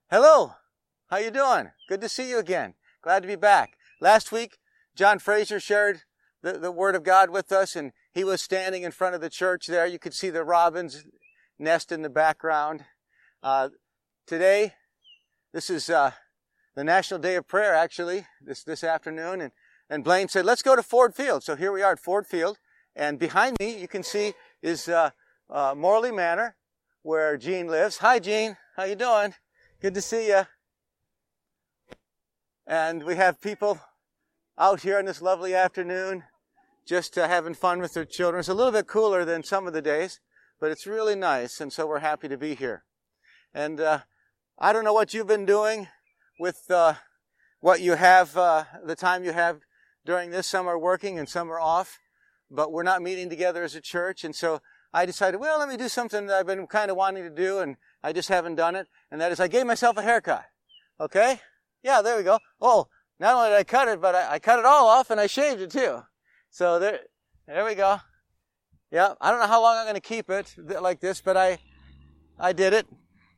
Hello, how you doing? Good to see you again. Glad to be back. Last week, John Fraser shared the Word of God with us, and he was standing in front of the church there. You could see the robin's nest in the background. Today, this is the National Day of Prayer, actually, this afternoon, and Blaine said, let's go to Ford Field. So here we are at Ford Field, and behind me, you can see, is Morley Manor, where Gene lives. Hi, Gene. How you doing? Good to see you. And we have people out here on this lovely afternoon just having fun with their children. It's a little bit cooler than some of the days, but it's really nice, and so we're happy to be here. And I don't know what you've been doing with what you have, the time you have during this. Some are working and some are off, but we're not meeting together as a church, and so I decided, well, let me do something that I've been kind of wanting to do, and I just haven't done it, and that is I gave myself a haircut. Okay? Yeah, there we go. Oh, not only did I cut it, but I cut it all off, and I shaved it too. So there we go. Yeah, I don't know how long I'm going to keep it like this, but I did it,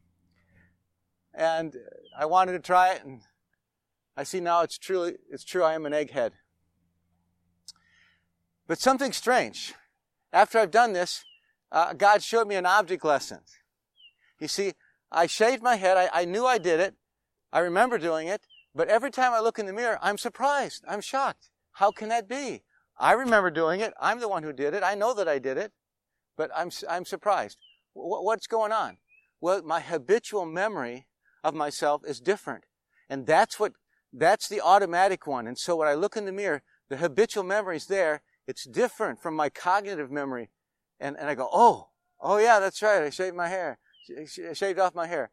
and I wanted to try it, and I see now it's true. I am an egghead. But something strange. After I've done this, God showed me an object lesson. You see, I shaved my head. I knew I did it. I remember doing it. But every time I look in the mirror, I'm surprised. I'm shocked. How can that be? I remember doing it. I'm the one who did it. I know that I did it. But I'm surprised. What's going on? Well, my habitual memory of myself is different. And that's the automatic one. And so when I look in the mirror, the habitual memory's there. It's different from my cognitive memory. And I go, oh yeah, that's right. I shaved my hair. I shaved off my hair.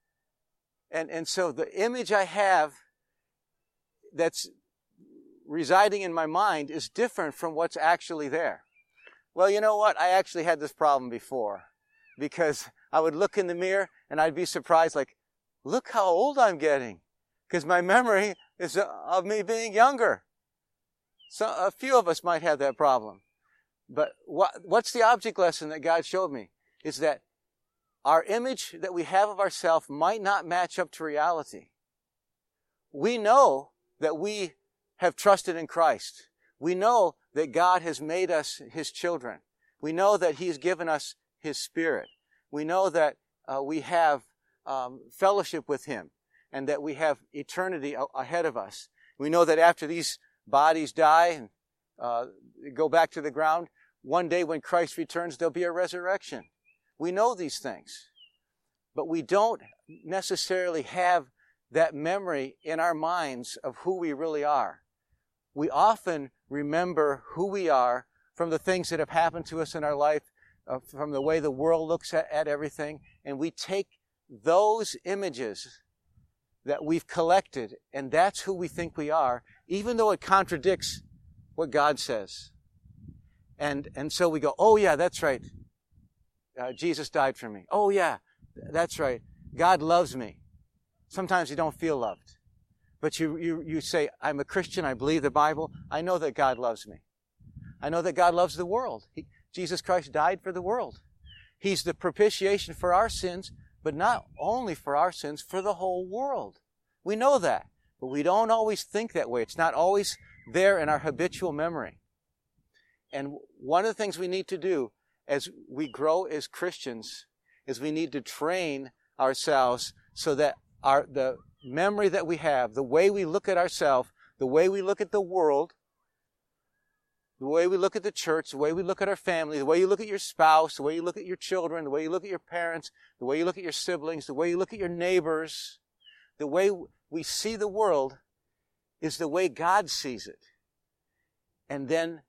And so the image I have that's residing in my mind is different from what's actually there. Well, you know what? I actually had this problem before, because I would look in the mirror and I'd be surprised, like, look how old I'm getting, because my memory is of me being younger. So a few of us might have that problem. But what's the object lesson that God showed me? Is that our image that we have of ourselves might not match up to reality. We know that we have trusted in Christ. We know that God has made us His children. We know that He's given us His Spirit. We know that we have fellowship with Him and that we have eternity ahead of us. We know that after these bodies die and go back to the ground, one day when Christ returns, there'll be a resurrection. We know these things, but we don't necessarily have that memory in our minds of who we really are. We often remember who we are from the things that have happened to us in our life, from the way the world looks at everything, and we take those images that we've collected, and that's who we think we are, even though it contradicts what God says. And so we go, oh yeah, that's right. Jesus died for me. Oh yeah, that's right. God loves me. Sometimes you don't feel loved. But you say, I'm a Christian, I believe the Bible. I know that God loves me. I know that God loves the world. Jesus Christ died for the world. He's the propitiation for our sins, but not only for our sins, for the whole world. We know that, but we don't always think that way. It's not always there in our habitual memory. And one of the things we need to do as we grow as Christians is we need to train ourselves so that the memory that we have, the way we look at ourselves, the way we look at the world, the way we look at the church, the way we look at our family, the way you look at your spouse, the way you look at your children, the way you look at your parents, the way you look at your siblings, the way you look at your neighbors, the way we see the world is the way God sees it. And then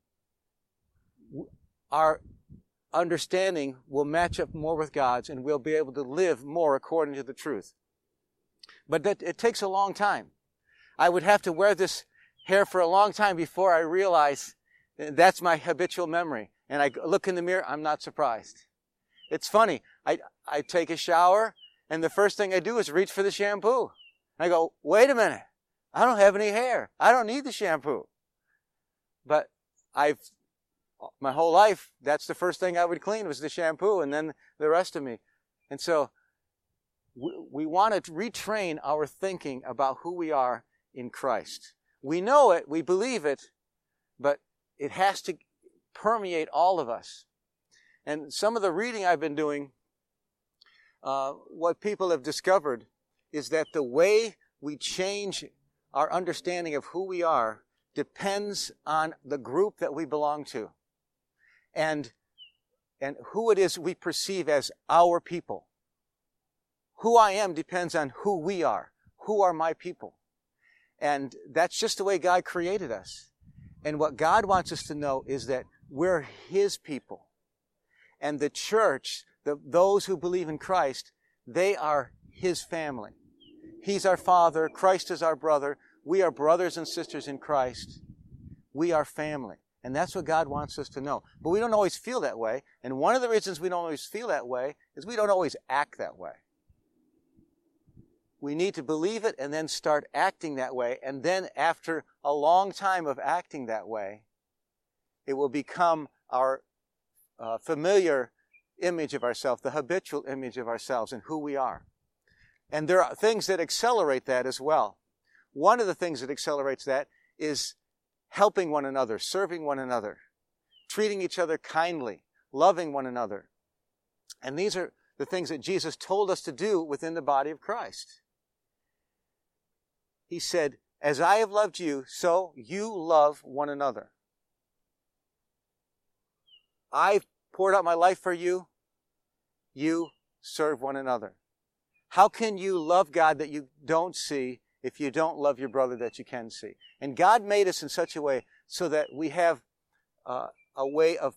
our understanding will match up more with God's, and we'll be able to live more according to the truth. But it takes a long time. I would have to wear this hair for a long time before I realize that's my habitual memory. And I look in the mirror, I'm not surprised. It's funny. I take a shower, and the first thing I do is reach for the shampoo. I go, wait a minute. I don't have any hair. I don't need the shampoo. But my whole life, that's the first thing I would clean was the shampoo, and then the rest of me. And so we want to retrain our thinking about who we are in Christ. We know it, we believe it, but it has to permeate all of us. And some of the reading I've been doing, what people have discovered is that the way we change our understanding of who we are depends on the group that we belong to and who it is we perceive as our people. Who I am depends on who we are. Who are my people? And that's just the way God created us. And what God wants us to know is that we're His people. And the church, those who believe in Christ, they are His family. He's our Father. Christ is our brother. We are brothers and sisters in Christ. We are family. And that's what God wants us to know. But we don't always feel that way. And one of the reasons we don't always feel that way is we don't always act that way. We need to believe it and then start acting that way. And then after a long time of acting that way, it will become our familiar image of ourselves, the habitual image of ourselves and who we are. And there are things that accelerate that as well. One of the things that accelerates that is helping one another, serving one another, treating each other kindly, loving one another. And these are the things that Jesus told us to do within the body of Christ. He said, as I have loved you, so you love one another. I've poured out my life for you. You serve one another. How can you love God that you don't see if you don't love your brother that you can see? And God made us in such a way so that we have a way of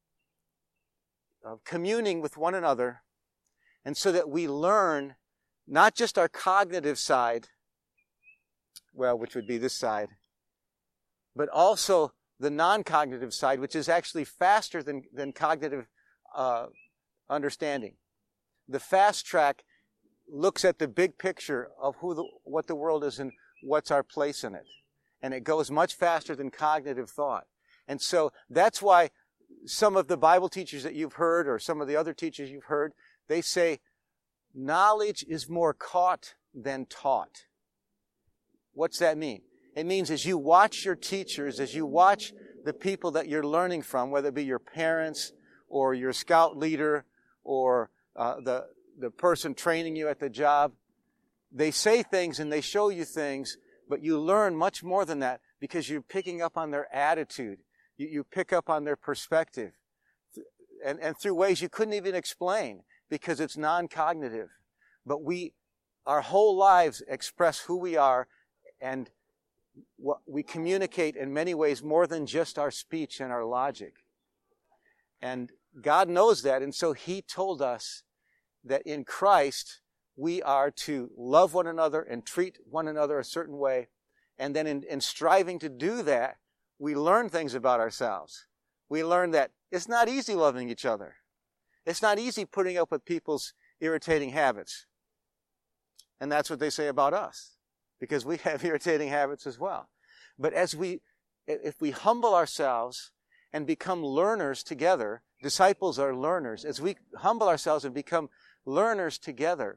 communing with one another, and so that we learn not just our cognitive side, well, which would be this side, but also the non-cognitive side, which is actually faster than cognitive understanding. The fast track looks at the big picture of what the world is and what's our place in it. And it goes much faster than cognitive thought. And so that's why some of the Bible teachers that you've heard, or some of the other teachers you've heard, they say knowledge is more caught than taught. What's that mean? It means as you watch your teachers, as you watch the people that you're learning from, whether it be your parents or your scout leader or the person training you at the job, they say things and they show you things, but you learn much more than that because you're picking up on their attitude. You pick up on their perspective. And through ways you couldn't even explain because it's non-cognitive. But our whole lives express who we are, and what we communicate in many ways more than just our speech and our logic. And God knows that, and so He told us that in Christ we are to love one another and treat one another a certain way. And then in striving to do that, we learn things about ourselves. We learn that it's not easy loving each other. It's not easy putting up with people's irritating habits. And that's what they say about us, because we have irritating habits as well. But if we humble ourselves and become learners together, disciples are learners. As we humble ourselves and become learners together,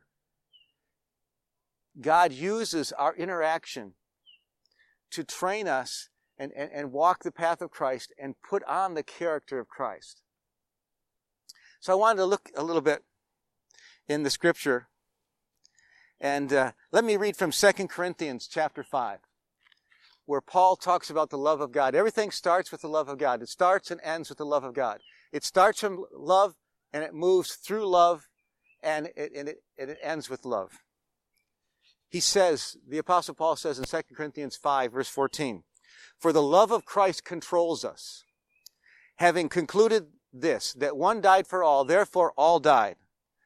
God uses our interaction to train us and walk the path of Christ and put on the character of Christ. So I wanted to look a little bit in the Scripture, and let me read from 2 Corinthians chapter 5, where Paul talks about the love of God. Everything starts with the love of God. It starts and ends with the love of God. It starts from love, and it moves through love, and it ends with love. He says, the Apostle Paul says in 2 Corinthians 5, verse 14, "For the love of Christ controls us, having concluded this, that one died for all, therefore all died,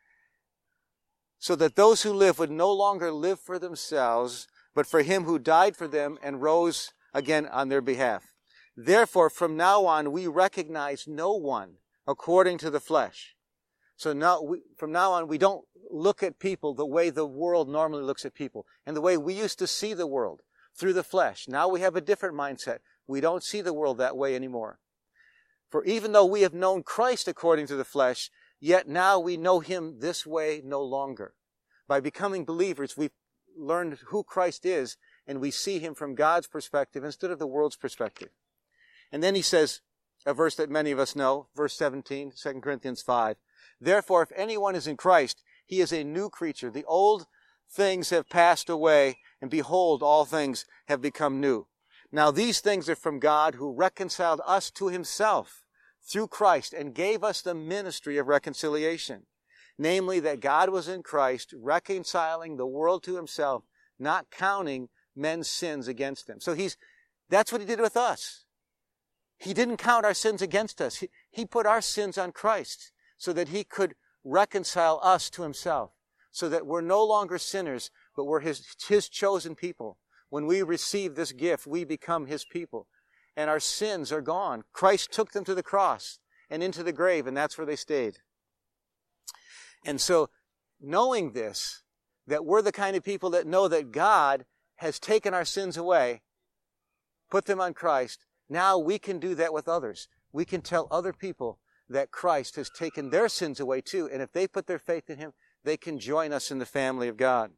so that those who live would no longer live for themselves, but for Him who died for them and rose again on their behalf. Therefore, from now on, we recognize no one according to the flesh." So from now on, we don't look at people the way the world normally looks at people, and the way we used to see the world, through the flesh. Now we have a different mindset. We don't see the world that way anymore. "For even though we have known Christ according to the flesh, yet now we know Him this way no longer. By becoming believers, we've learned who Christ is, and we see him from God's perspective instead of the world's perspective. And then he says, a verse that many of us know, verse 17, 2 Corinthians 5. Therefore, if anyone is in Christ, he is a new creature. The old things have passed away, and behold, all things have become new. Now these things are from God, who reconciled us to himself through Christ and gave us the ministry of reconciliation. Namely, that God was in Christ, reconciling the world to himself, not counting men's sins against them. So that's what he did with us. He didn't count our sins against us. He put our sins on Christ so that he could reconcile us to himself, so that we're no longer sinners, but we're his chosen people. When we receive this gift, we become his people, and our sins are gone. Christ took them to the cross and into the grave, and that's where they stayed. And so, knowing this, that we're the kind of people that know that God has taken our sins away, put them on Christ, now we can do that with others. We can tell other people that Christ has taken their sins away too, and if they put their faith in him, they can join us in the family of God.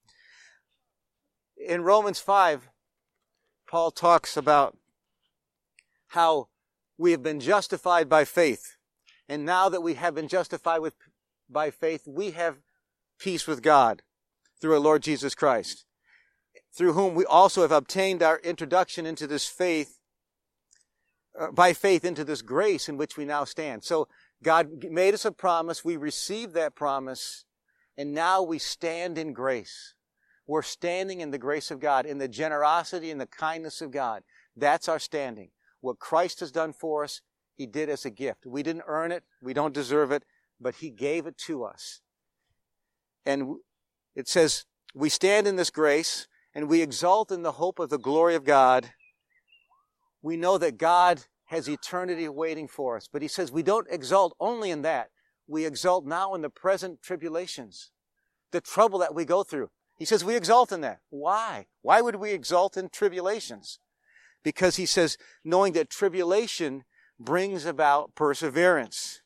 In Romans 5, Paul talks about how we have been justified by faith, and now that we have been justified by faith, we have peace with God through our Lord Jesus Christ, through whom we also have obtained our introduction into this faith, by faith into this grace in which we now stand. So God made us a promise, we received that promise, and now we stand in grace. We're standing in the grace of God, in the generosity and the kindness of God. That's our standing. What Christ has done for us, he did as a gift. We didn't earn it, we don't deserve it, but he gave it to us. And it says, we stand in this grace, and we exult in the hope of the glory of God. We know that God has eternity waiting for us. But he says we don't exult only in that. We exult now in the present tribulations, the trouble that we go through. He says we exult in that. Why? Why would we exult in tribulations? Because he says, knowing that tribulation brings about perseverance.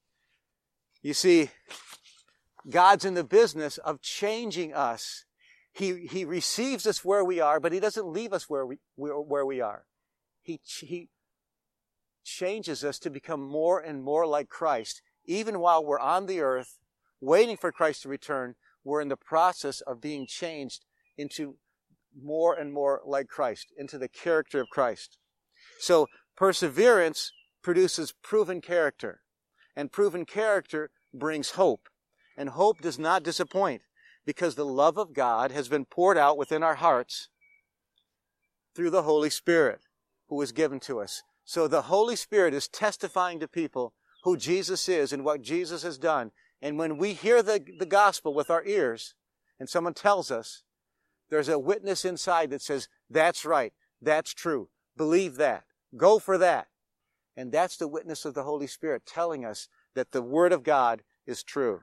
You see, God's in the business of changing us. He receives us where we are, but he doesn't leave us where we are. He changes us to become more and more like Christ. Even while we're on the earth, waiting for Christ to return, we're in the process of being changed into more and more like Christ, into the character of Christ. So perseverance produces proven character, and proven character brings hope. And hope does not disappoint, because the love of God has been poured out within our hearts through the Holy Spirit who is given to us. So the Holy Spirit is testifying to people who Jesus is and what Jesus has done. And when we hear the gospel with our ears, and someone tells us, there's a witness inside that says, that's right, that's true, believe that, go for that. And that's the witness of the Holy Spirit telling us that the Word of God is true.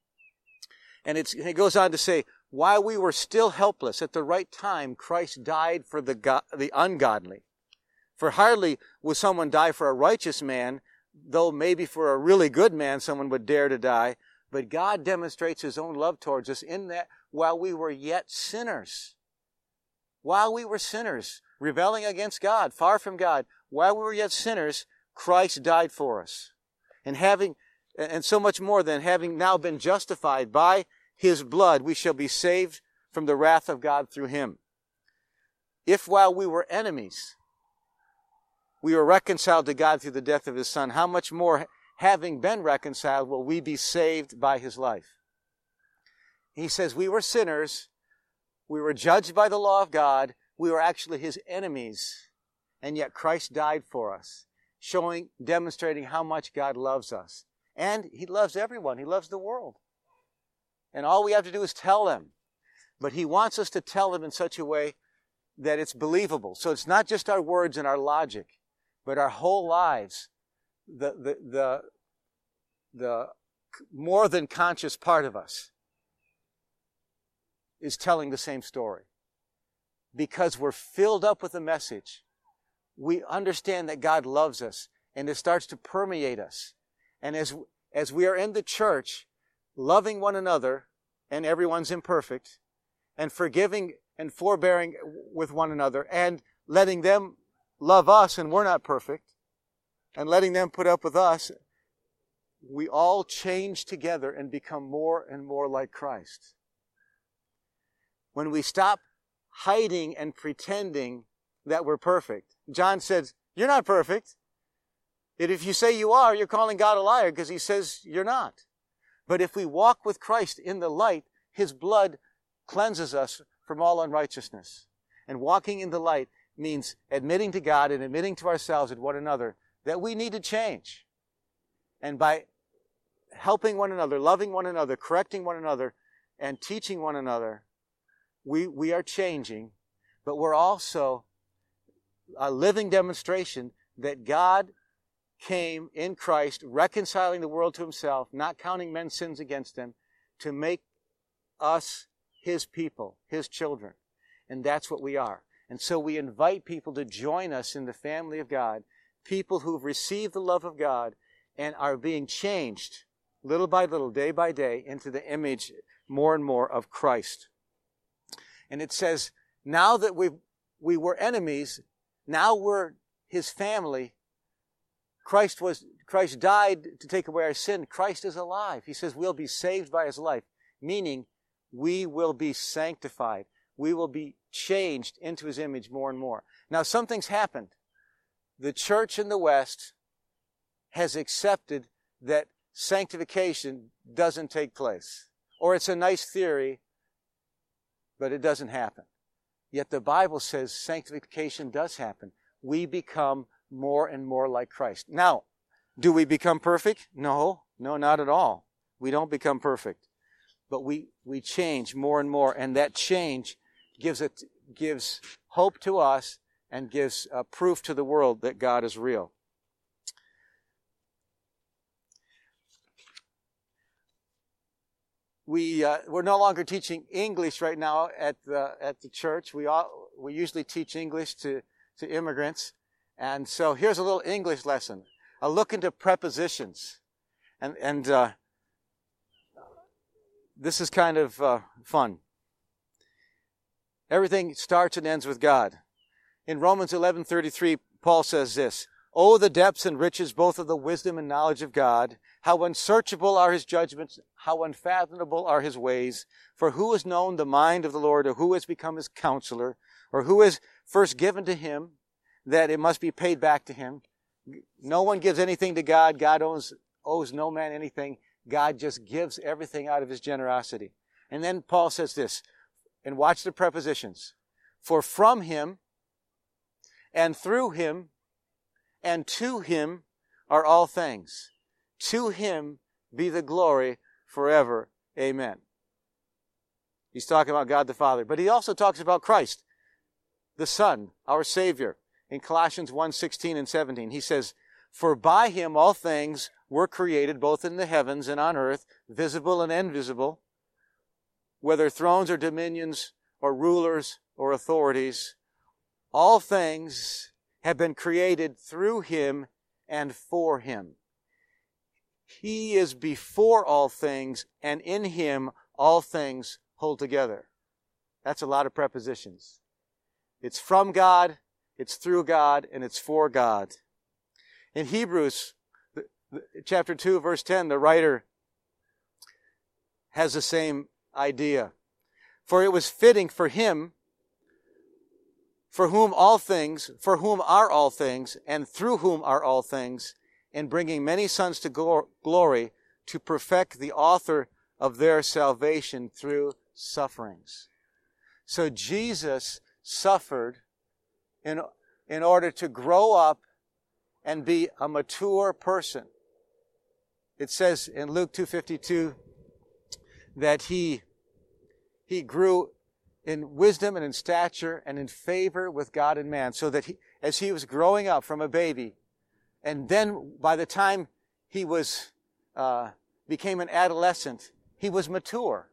And it goes on to say, while we were still helpless, at the right time, Christ died for the ungodly. For hardly will someone die for a righteous man, though maybe for a really good man someone would dare to die. But God demonstrates his own love towards us in that while we were yet sinners, rebelling against God, far from God, while we were yet sinners, Christ died for us. And so much more than having now been justified by his blood, we shall be saved from the wrath of God through him. If while we were enemies, we were reconciled to God through the death of his Son, how much more, having been reconciled, will we be saved by his life? He says we were sinners, we were judged by the law of God, we were actually his enemies, and yet Christ died for us, demonstrating how much God loves us. And he loves everyone. He loves the world. And all we have to do is tell them. But he wants us to tell them in such a way that it's believable. So it's not just our words and our logic, but our whole lives, the more than conscious part of us is telling the same story. Because we're filled up with the message. We understand that God loves us, and it starts to permeate us. And as we are in the church, loving one another and everyone's imperfect, and forgiving and forbearing with one another, and letting them love us, and we're not perfect, and letting them put up with us, we all change together and become more and more like Christ. When we stop hiding and pretending that we're perfect. John says, you're not perfect. And if you say you are, you're calling God a liar because he says you're not. But if we walk with Christ in the light, his blood cleanses us from all unrighteousness. And walking in the light means admitting to God and admitting to ourselves and one another that we need to change. And by helping one another, loving one another, correcting one another, and teaching one another, we are changing, but we're also a living demonstration that God came in Christ, reconciling the world to himself, not counting men's sins against them, to make us his people, his children. And that's what we are. And so we invite people to join us in the family of God, people who've received the love of God and are being changed little by little, day by day, into the image more and more of Christ. And it says, now that we were enemies, now we're his family. Christ died to take away our sin. Christ is alive. He says we'll be saved by his life, meaning we will be sanctified. We will be changed into his image more and more. Now, something's happened. The church in the West has accepted that sanctification doesn't take place. Or it's a nice theory, but it doesn't happen. Yet the Bible says sanctification does happen. We become more and more like Christ. Now, do we become perfect? No, not at all. We don't become perfect. But we change more and more, and that change gives hope to us and gives proof to the world that God is real. We're no longer teaching English right now at the church. We usually teach English to immigrants, and so here's a little English lesson. A look into prepositions, and this is kind of fun. Everything starts and ends with God. In Romans 11:33, Paul says this: "Oh, the depths and riches both of the wisdom and knowledge of God! How unsearchable are his judgments, how unfathomable are his ways. For who has known the mind of the Lord, or who has become his counselor, or who has first given to him that it must be paid back to him?" No one gives anything to God. God owes no man anything. God just gives everything out of his generosity. And then Paul says this, and watch the prepositions. For from him, and through him, and to him are all things. To him be the glory forever. Amen. He's talking about God the Father. But he also talks about Christ, the Son, our Savior. In Colossians 1:16 and 17, he says, "For by him all things were created, both in the heavens and on earth, visible and invisible, whether thrones or dominions or rulers or authorities. All things have been created through him and for him. He is before all things, and in him all things hold together." That's a lot of prepositions. It's from God, it's through God, and it's for God. In Hebrews chapter 2, verse 10, the writer has the same idea. "For it was fitting for him, for whom are all things, and through whom are all things, in bringing many sons to glory, to perfect the author of their salvation through sufferings." So Jesus suffered in order to grow up and be a mature person. It says in Luke 2:52 that he grew in wisdom and in stature and in favor with God and man, so that as he was growing up from a baby, and then by the time he became an adolescent, he was mature.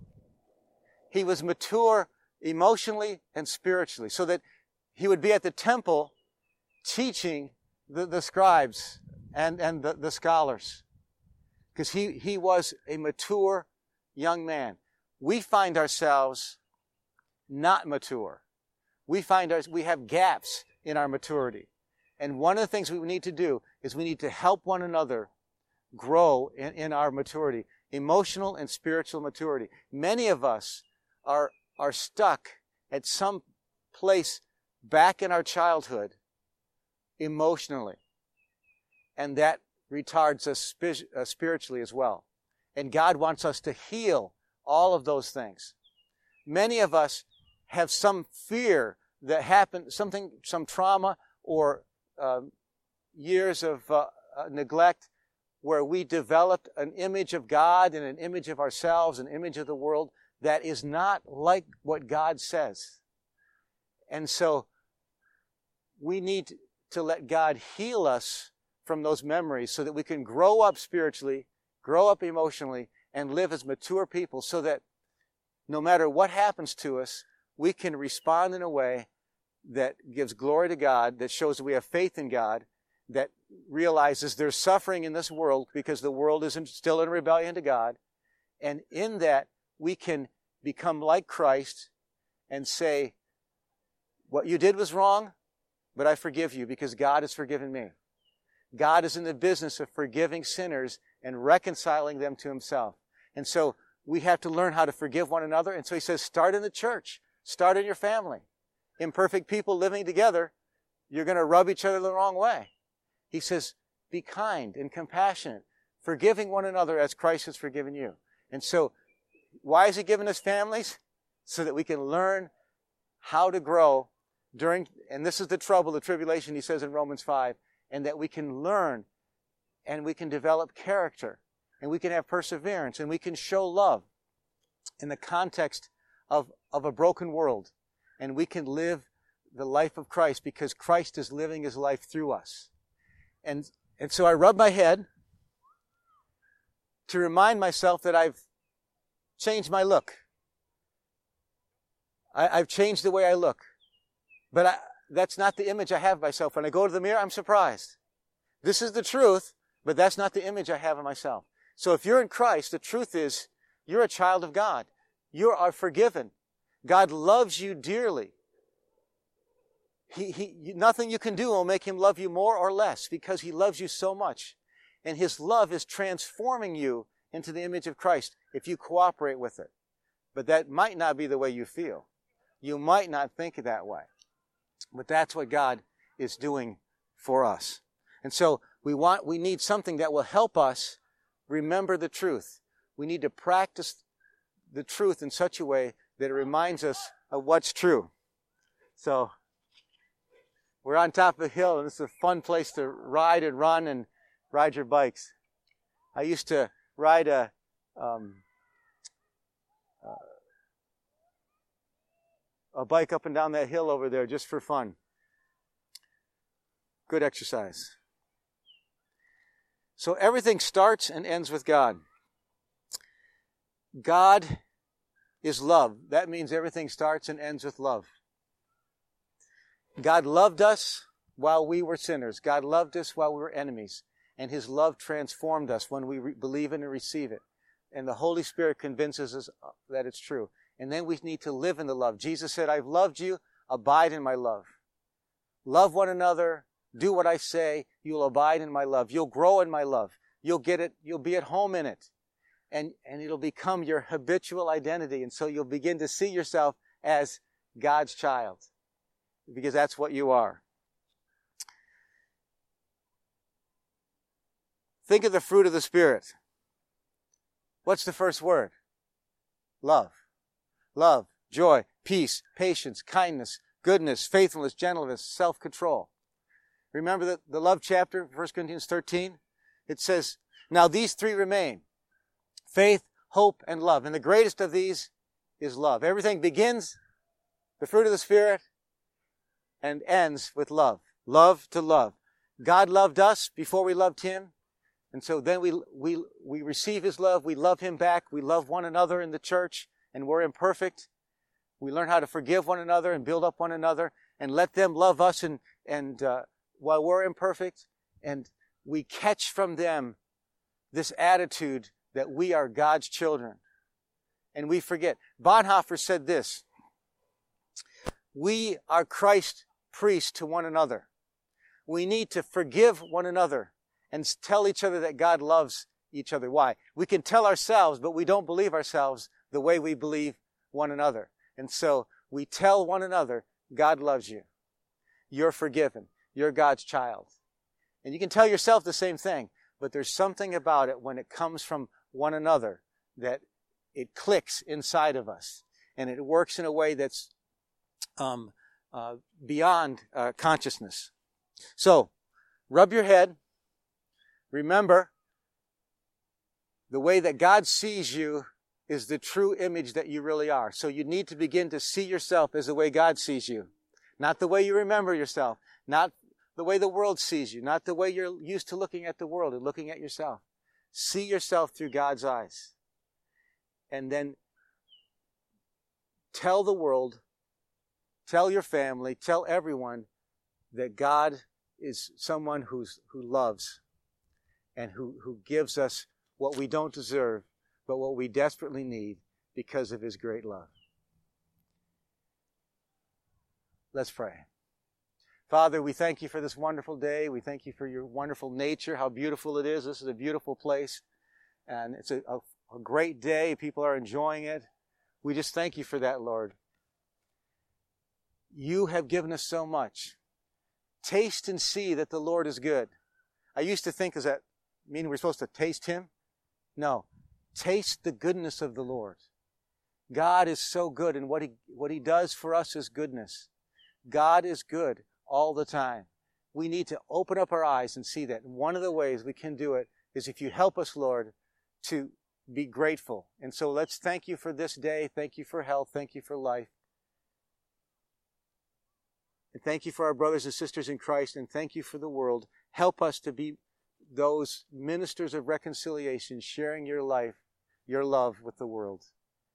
He was mature emotionally and spiritually, so that he would be at the temple teaching the scribes and the scholars, because he was a mature young man. we find ourselves not mature. We have gaps in our maturity. And one of the things we need to do is we need to help one another grow in our maturity, emotional and spiritual maturity. Many of us are stuck at some place back in our childhood emotionally. And that retards us spiritually as well. And God wants us to heal all of those things. Many of us have some fear that happened, some trauma or years of neglect where we developed an image of God and an image of ourselves, an image of the world that is not like what God says. And so we need to let God heal us from those memories so that we can grow up spiritually, grow up emotionally, and live as mature people so that no matter what happens to us, we can respond in a way that gives glory to God, that shows that we have faith in God, that realizes there's suffering in this world because the world is still in rebellion to God. And in that, we can become like Christ and say, what you did was wrong, but I forgive you because God has forgiven me. God is in the business of forgiving sinners and reconciling them to himself. And so we have to learn how to forgive one another. And so he says, start in the church. Start in your family. Imperfect people living together, you're going to rub each other the wrong way. He says, be kind and compassionate, forgiving one another as Christ has forgiven you. And so, why has he given us families? So that we can learn how to grow during, and this is the trouble, the tribulation, he says in Romans 5, and that we can learn and we can develop character and we can have perseverance and we can show love in the context of a broken world. And we can live the life of Christ because Christ is living his life through us. And so I rub my head to remind myself that I've changed my look. I've changed the way I look. But that's not the image I have of myself. When I go to the mirror, I'm surprised. This is the truth, but that's not the image I have of myself. So if you're in Christ, the truth is you're a child of God. You are forgiven. God loves you dearly. Nothing you can do will make him love you more or less because he loves you so much. And his love is transforming you into the image of Christ if you cooperate with it. But that might not be the way you feel. You might not think that way. But that's what God is doing for us. And so we need something that will help us remember the truth. We need to practice the truth in such a way that it reminds us of what's true. So we're on top of a hill, and it's a fun place to ride and run and ride your bikes. I used to ride a bike up and down that hill over there just for fun. Good exercise. So everything starts and ends with God. God is love. That means everything starts and ends with love. God loved us while we were sinners. God loved us while we were enemies. And his love transformed us when we believe in and receive it. And the Holy Spirit convinces us that it's true. And then we need to live in the love. Jesus said, I've loved you, abide in my love. Love one another, do what I say, you'll abide in my love. You'll grow in my love. You'll get it, you'll be at home in it. And it'll become your habitual identity. And so you'll begin to see yourself as God's child. Because that's what you are. Think of the fruit of the Spirit. What's the first word? Love. Love, joy, peace, patience, kindness, goodness, faithfulness, gentleness, self-control. Remember the love chapter, 1 Corinthians 13? It says, now these three remain. Faith, hope, and love. And the greatest of these is love. Everything begins, the fruit of the Spirit, and ends with love. Love to love. God loved us before we loved him. And so then we receive his love. We love him back. We love one another in the church. And we're imperfect. We learn how to forgive one another and build up one another and let them love us and while we're imperfect. And we catch from them this attitude that we are God's children. and we forget. Bonhoeffer said this: we are Christ's priests to one another. We need to forgive one another and tell each other that God loves each other. Why? We can tell ourselves, but we don't believe ourselves the way we believe one another. And so we tell one another, God loves you. You're forgiven. You're God's child. And you can tell yourself the same thing, but there's something about it when it comes from one another that it clicks inside of us. And it works in a way that's beyond consciousness. So, rub your head. Remember, the way that God sees you is the true image that you really are. So you need to begin to see yourself as the way God sees you. Not the way you remember yourself. Not the way the world sees you. Not the way you're used to looking at the world and looking at yourself. See yourself through God's eyes. And then tell the world, tell your family, tell everyone that God is someone who loves and who gives us what we don't deserve, but what we desperately need because of His great love. Let's pray. Father, we thank You for this wonderful day. We thank You for Your wonderful nature, how beautiful it is. This is a beautiful place, and it's a great day. People are enjoying it. We just thank You for that, Lord. You have given us so much. Taste and see that the Lord is good. I used to think, does that mean we're supposed to taste Him? No. Taste the goodness of the Lord. God is so good, and what He does for us is goodness. God is good all the time. We need to open up our eyes and see that. And one of the ways we can do it is if You help us, Lord, to be grateful. And so let's thank You for this day. Thank You for health. Thank You for life. And thank You for our brothers and sisters in Christ, and thank You for the world. Help us to be those ministers of reconciliation, sharing Your life, Your love with the world.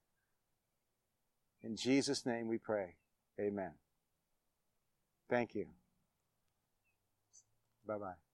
In Jesus' name we pray. Amen. Thank you. Bye-bye.